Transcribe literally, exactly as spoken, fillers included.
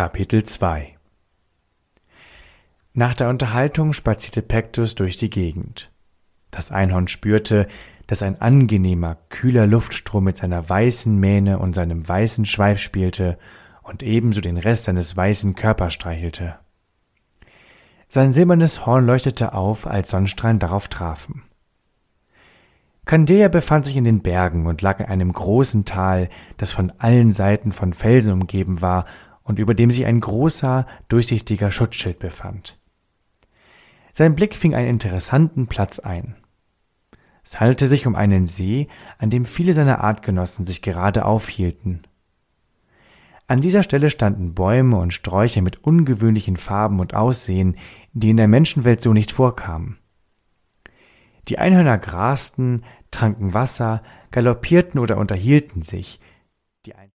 Kapitel zwei. Nach der Unterhaltung spazierte Pektus durch die Gegend. Das Einhorn spürte, dass ein angenehmer, kühler Luftstrom mit seiner weißen Mähne und seinem weißen Schweif spielte und ebenso den Rest seines weißen Körpers streichelte. Sein silbernes Horn leuchtete auf, als Sonnenstrahlen darauf trafen. Candeia befand sich in den Bergen und lag in einem großen Tal, das von allen Seiten von Felsen umgeben war und über dem sich ein großer, durchsichtiger Schutzschild befand. Sein Blick fing einen interessanten Platz ein. Es handelte sich um einen See, an dem viele seiner Artgenossen sich gerade aufhielten. An dieser Stelle standen Bäume und Sträucher mit ungewöhnlichen Farben und Aussehen, die in der Menschenwelt so nicht vorkamen. Die Einhörner grasten, tranken Wasser, galoppierten oder unterhielten sich. Die